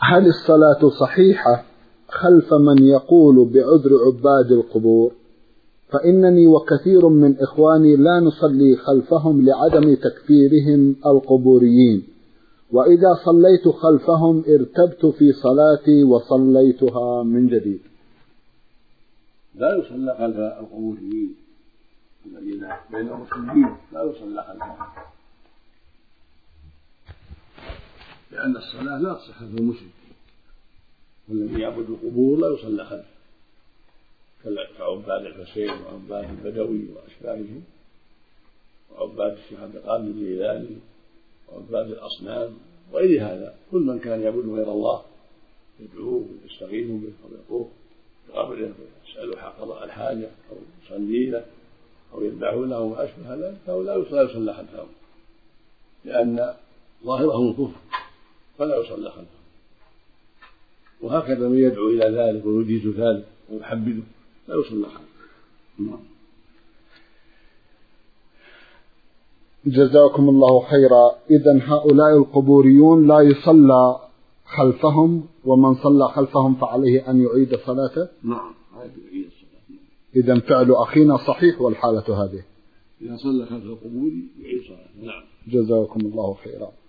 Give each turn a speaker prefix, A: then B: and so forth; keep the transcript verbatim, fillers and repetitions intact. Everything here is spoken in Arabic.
A: هل الصلاة صحيحة خلف من يقول بعذر عباد القبور؟ فإنني وكثير من إخواني لا نصلي خلفهم لعدم تكفيرهم القبوريين، وإذا صليت خلفهم ارتبت في صلاتي وصليتها من جديد.
B: لا يصلى خلف القبوريين الذين بين المسلمين، لا يصلى خلفهم، لأن الصلاة لا تصح خلف المشرك، والذي يعبد القبور لا يصلى خلفه كعباد الحسين وعباد البدوي وأشباههم وعباد الشيخ عبد القادر الجيلاني وعباد الأصنام وغير هذا. كل من كان يعبد غير الله يدعوه ويستغيث به أو يطوف بقبره ويسأله حق قضاء الحاجة أو يصلي له أو يذبح له وما أشبه ذلك، فهو لا يصلى خلفهم لأن ظاهره الكفر، فلا يصلى خلفه. وهكذا من يدعو إلى ذلك ويجيز ذلك ويحبذه لا يصلى خلفه.
A: جزاكم الله خيرا. إذن هؤلاء القبوريون لا يصلى خلفهم، ومن صلى خلفهم فعليه أن يعيد صلاته؟
B: نعم، يعيد الصلاة.
A: إذن فعل أخينا صحيح والحالة هذه.
B: إذا صلى خلف القبور يعيد صلاته. نعم.
A: جزاكم الله خيرا.